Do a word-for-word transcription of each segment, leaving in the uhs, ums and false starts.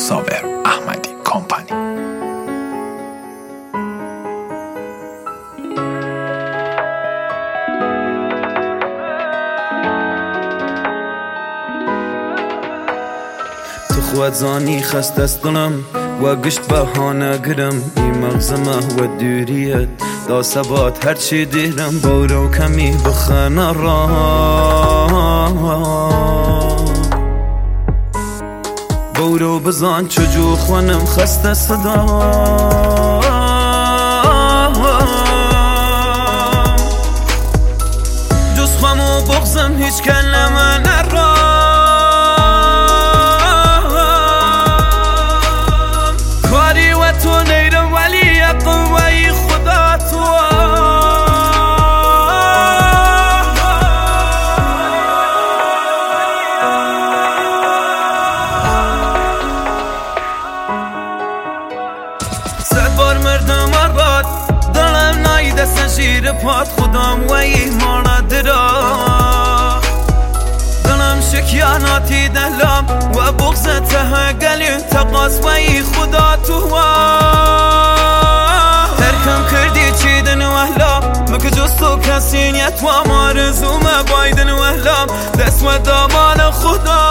صابر احمدی کمپانی. تو خود زانی خست است دلم و گشت بهانه گرم این مغزمه و دوریت دا ثبات هرچی دیرم بورو کمی بخنه را بورو بزان چجو خونم خسته صدا جز خم و بغزم هیچ کلمه نرا کاری و تو نیرم ولی قوی خدا تو صد بار مردم آرباد دلم نایده سنشیر پاد خودم و ایمان درا دلم شکیاناتی دلم و بغض ته گلی تقاس و ای خدا تو ترکم کردی چیدن و احلام مکه جز تو کسی نیت و مارزوم بایدن و احلام دست و دامان خدا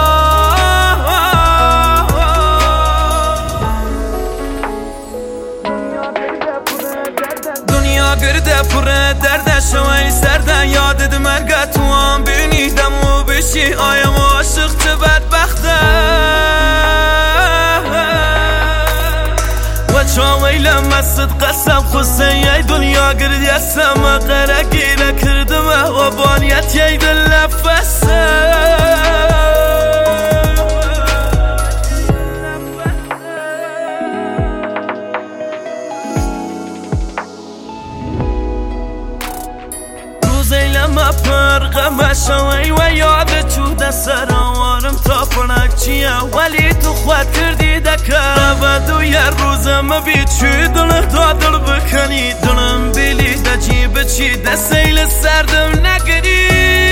گرده پره درده شوی سرده یادت مرگت تو هم بینیدم و بشی آیم عاشق چه بدبخته و چاویلم مست قسم خسته یه دنیا گردی اسم قره گیره کردم و بانیت یه دل نفسه زیلم پرغم شوی و یاد چوده سرانوارم تا پرنک چیه ولی تو خود کردی دکر و دو یه روزم بید چی دل دادر بکنی دلم بیلی دا جیب چی ده سیل سردم نگری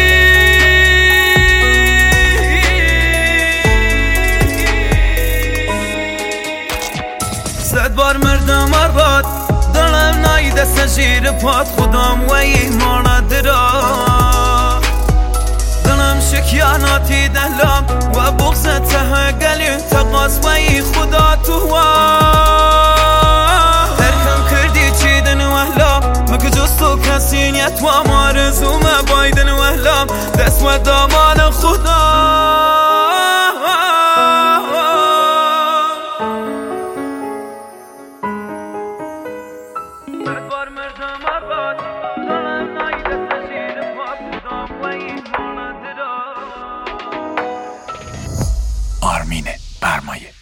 صد بار مردم آرباد دلم نایده سنشیر پاد خودم و ایمان درا دلم شکیاناتی دلم و بغض ته گلی تقاس و ای خدا تو ترکم کردی چیدن و احلام مکه جز تو کسی نیت و مارزوم بایدن و احلام دست و دامان خدا صد بار مردم آباد دلم نایده سنشیر پاد خودم و ایمان درا. آرمین برمایه.